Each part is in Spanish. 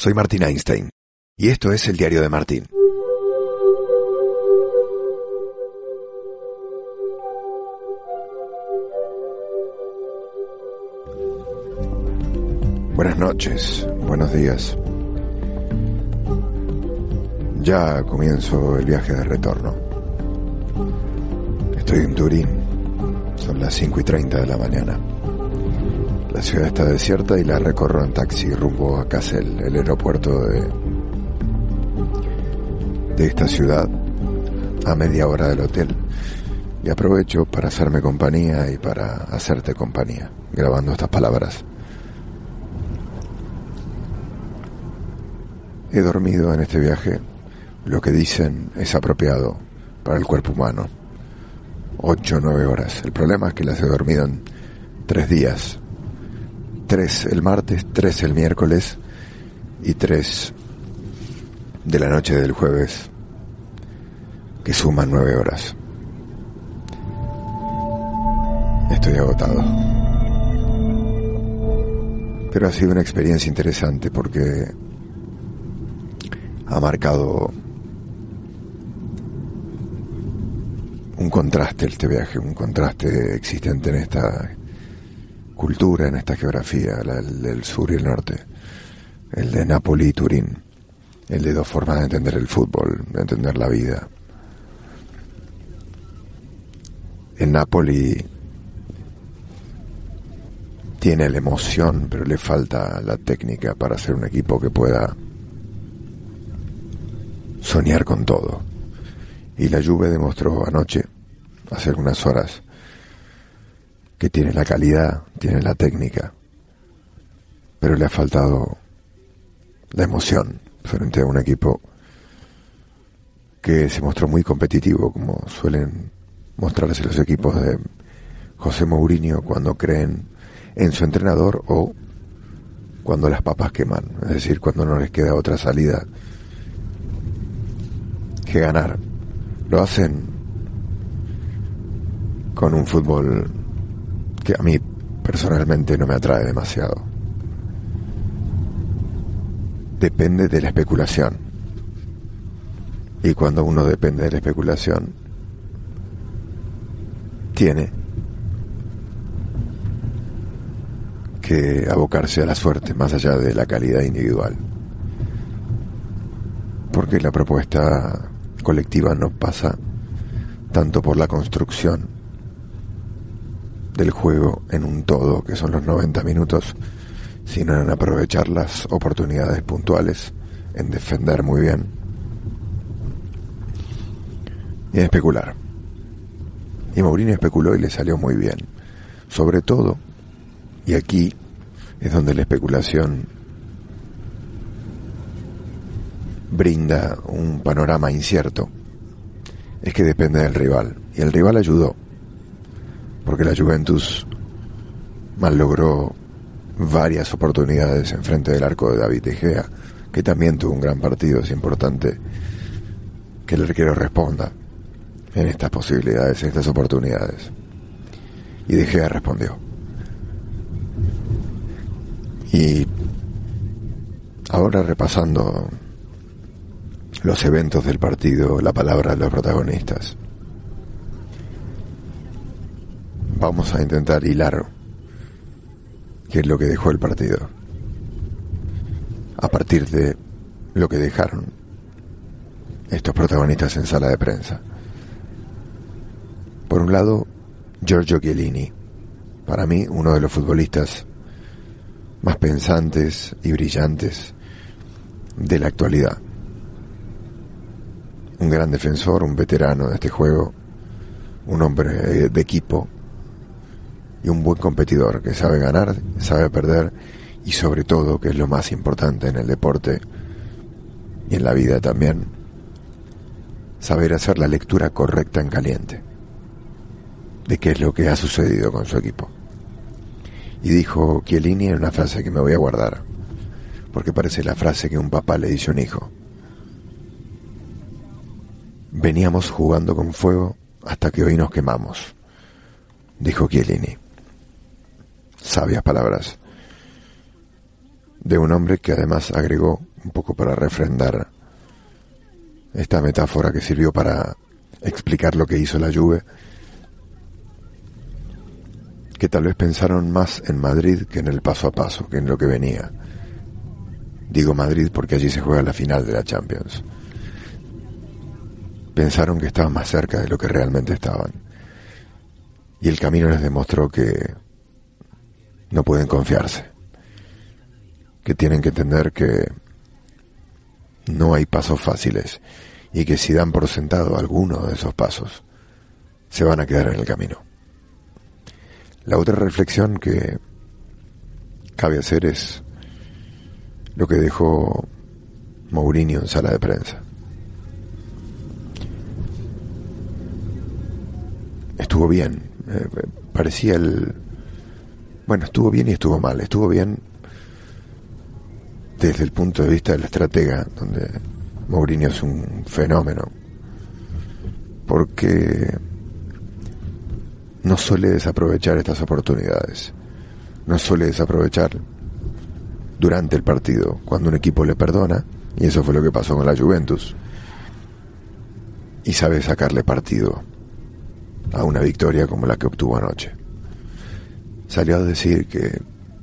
Soy Martín Einstein y esto es el Diario de Martín. Buenas noches, buenos días. Ya comienzo el viaje de retorno. Estoy en Turín, son las 5:30 de la mañana. La ciudad está desierta y la recorro en taxi rumbo a Kassel, el aeropuerto de esta ciudad, a media hora del hotel, y aprovecho para hacerme compañía y para hacerte compañía, grabando estas palabras. He dormido en este viaje lo que dicen es apropiado para el cuerpo humano, 8 o 9 horas. El problema es que las he dormido en 3 días. 3 el martes, 3 el miércoles y 3 de la noche del jueves, que suman 9 horas. Estoy agotado. Pero ha sido una experiencia interesante porque ha marcado un contraste este viaje, un contraste existente en esta cultura, en esta geografía, el del sur y el norte, el de Nápoli y Turín, el de dos formas de entender el fútbol, de entender la vida. En Nápoli tiene la emoción, pero le falta la técnica para ser un equipo que pueda soñar con todo. Y la Juve demostró anoche, hace algunas horas, que tiene la calidad, tiene la técnica, pero le ha faltado la emoción frente a un equipo que se mostró muy competitivo, como suelen mostrarse los equipos de José Mourinho cuando creen en su entrenador o cuando las papas queman, es decir, cuando no les queda otra salida que ganar. Lo hacen con un fútbol que a mí personalmente no me atrae demasiado. Depende de la especulación. Y cuando uno depende de la especulación, tiene que abocarse a la suerte más allá de la calidad individual. Porque la propuesta colectiva no pasa tanto por la construcción del juego en un todo, que son los 90 minutos, sino en aprovechar las oportunidades puntuales, en defender muy bien y en especular. Y Mourinho especuló y le salió muy bien. Sobre todo, y aquí es donde la especulación brinda un panorama incierto, es que depende del rival. Y el rival ayudó, porque la Juventus malogró varias oportunidades en frente del arco de David De Gea, que también tuvo un gran partido. Es importante que el arquero responda en estas posibilidades, en estas oportunidades. Y De Gea respondió. Y ahora, repasando los eventos del partido, la palabra de los protagonistas, vamos a intentar hilar qué es lo que dejó el partido a partir de lo que dejaron estos protagonistas en sala de prensa. Por un lado, Giorgio Chiellini, para mí uno de los futbolistas más pensantes y brillantes de la actualidad. Un gran defensor, un veterano de este juego, un hombre de equipo y un buen competidor que sabe ganar, sabe perder y sobre todo, que es lo más importante en el deporte y en la vida también, saber hacer la lectura correcta en caliente de qué es lo que ha sucedido con su equipo. Y dijo Chiellini en una frase que me voy a guardar, porque parece la frase que un papá le dice a un hijo: veníamos jugando con fuego hasta que hoy nos quemamos, dijo Chiellini. Sabias palabras de un hombre que además agregó, un poco para refrendar esta metáfora que sirvió para explicar lo que hizo la Juve, que tal vez pensaron más en Madrid que en el paso a paso, que en lo que venía. Digo Madrid porque allí se juega la final de la Champions. Pensaron que estaban más cerca de lo que realmente estaban. Y el camino les demostró que no pueden confiarse, que tienen que entender que no hay pasos fáciles y que si dan por sentado alguno de esos pasos, se van a quedar en el camino. La otra reflexión que cabe hacer es lo que dejó Mourinho en sala de prensa. Estuvo bien, parecía bueno, estuvo bien y estuvo mal. Estuvo bien desde el punto de vista del estratega, donde Mourinho es un fenómeno, porque no suele desaprovechar estas oportunidades, no suele desaprovechar durante el partido, cuando un equipo le perdona, y eso fue lo que pasó con la Juventus, y sabe sacarle partido a una victoria como la que obtuvo anoche. Salió a decir que,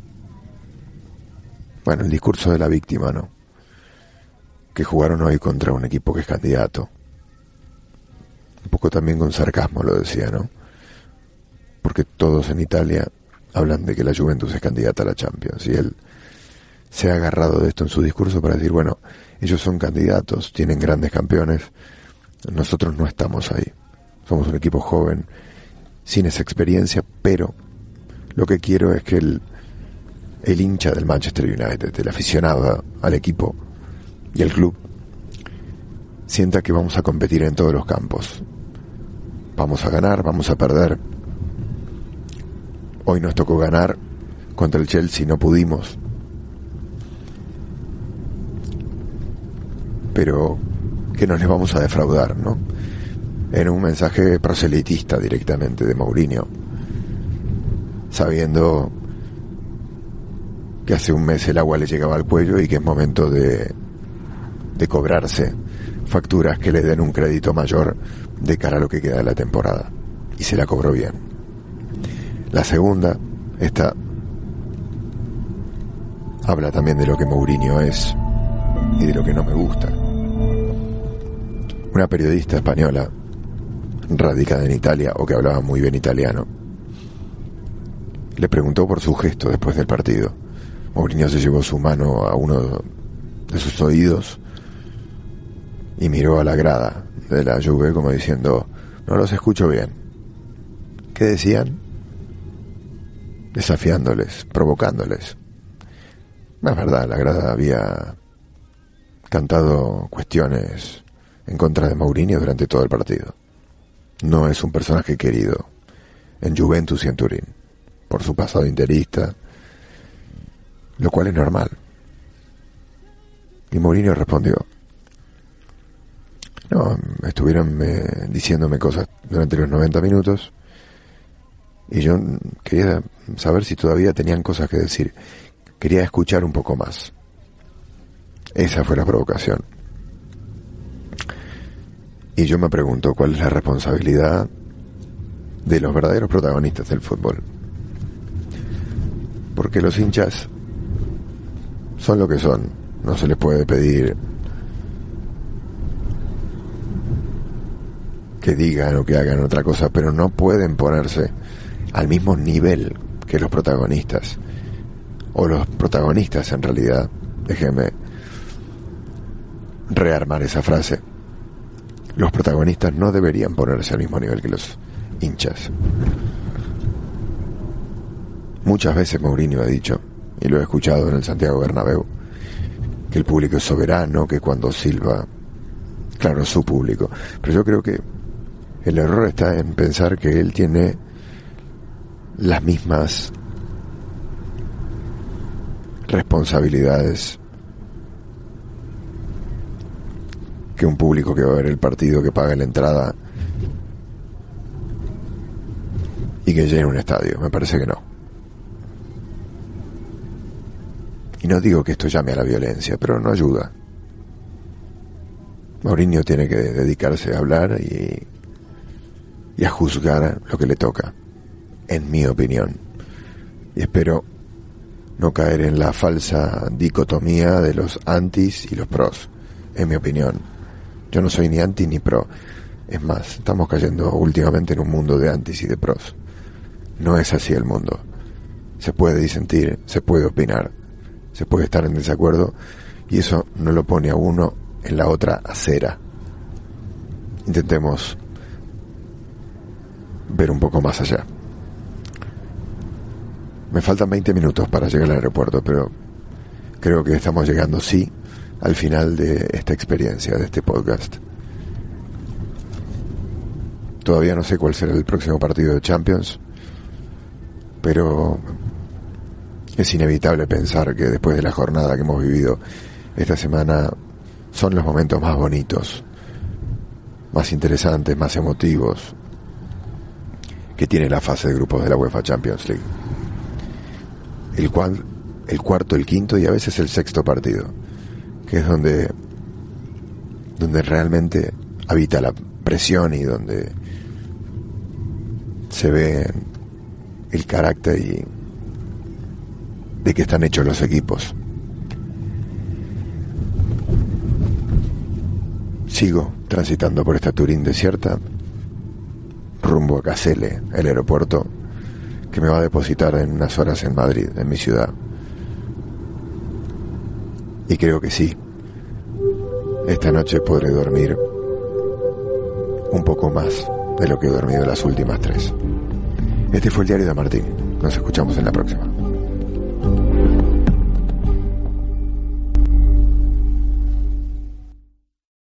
bueno, el discurso de la víctima, ¿no? Que jugaron hoy contra un equipo que es candidato. Un poco también con sarcasmo lo decía, ¿no? Porque todos en Italia hablan de que la Juventus es candidata a la Champions, y él se ha agarrado de esto en su discurso para decir, bueno, ellos son candidatos, tienen grandes campeones, nosotros no estamos ahí. Somos un equipo joven, sin esa experiencia, pero lo que quiero es que el hincha del Manchester United, el aficionado al equipo y al club, sienta que vamos a competir en todos los campos. Vamos a ganar, vamos a perder. Hoy nos tocó ganar contra el Chelsea, no pudimos. Pero que no les vamos a defraudar, ¿no? Era un mensaje proselitista directamente de Mourinho, sabiendo que hace un mes el agua le llegaba al cuello y que es momento de cobrarse facturas que le den un crédito mayor de cara a lo que queda de la temporada. Y se la cobró bien. La segunda, esta, habla también de lo que Mourinho es y de lo que no me gusta. Una periodista española radicada en Italia, o que hablaba muy bien italiano, le preguntó por su gesto después del partido. Mourinho se llevó su mano a uno de sus oídos y miró a la grada de la Juve como diciendo, no los escucho bien. ¿Qué decían? Desafiándoles, provocándoles. No es verdad, la grada había cantado cuestiones en contra de Mourinho durante todo el partido. No es un personaje querido en Juventus y en Turín, por su pasado interista, lo cual es normal. Y Mourinho respondió, no, estuvieron diciéndome cosas durante los 90 minutos y yo quería saber si todavía tenían cosas que decir. Quería escuchar un poco más. Esa fue la provocación. Y yo me pregunto cuál es la responsabilidad de los verdaderos protagonistas del fútbol. Porque los hinchas son lo que son. No se les puede pedir que digan o que hagan otra cosa, pero no pueden ponerse al mismo nivel que los protagonistas. O los protagonistas, en realidad. Déjenme rearmar esa frase. Los protagonistas no deberían ponerse al mismo nivel que los hinchas. Muchas veces Mourinho ha dicho, y lo he escuchado en el Santiago Bernabéu, que el público es soberano, que cuando silba, claro, su público, pero yo creo que el error está en pensar que él tiene las mismas responsabilidades que un público que va a ver el partido, que paga la entrada y que llena un estadio. Me parece que no. Y no digo que esto llame a la violencia, pero no ayuda. Mourinho tiene que dedicarse a hablar y a juzgar lo que le toca, en mi opinión. Y espero no caer en la falsa dicotomía de los antis y los pros, en mi opinión. Yo no soy ni anti ni pro. Es más, estamos cayendo últimamente en un mundo de antis y de pros. No es así el mundo. Se puede disentir, se puede opinar, se puede estar en desacuerdo, y eso no lo pone a uno en la otra acera. Intentemos ver un poco más allá. Me faltan 20 minutos para llegar al aeropuerto, pero creo que estamos llegando, sí, al final de esta experiencia, de este podcast. Todavía no sé cuál será el próximo partido de Champions, pero es inevitable pensar que después de la jornada que hemos vivido esta semana, son los momentos más bonitos, más interesantes, más emotivos que tiene la fase de grupos de la UEFA Champions League. El cuarto, el quinto y a veces el sexto partido, que es donde realmente habita la presión y donde se ve el carácter y de que están hechos los equipos. Sigo transitando por esta Turín desierta, rumbo a Casele, el aeropuerto que me va a depositar en unas horas en Madrid, en mi ciudad. Y creo que sí, esta noche podré dormir un poco más de lo que he dormido las últimas 3. Este fue el Diario de Martín. Nos escuchamos en la próxima.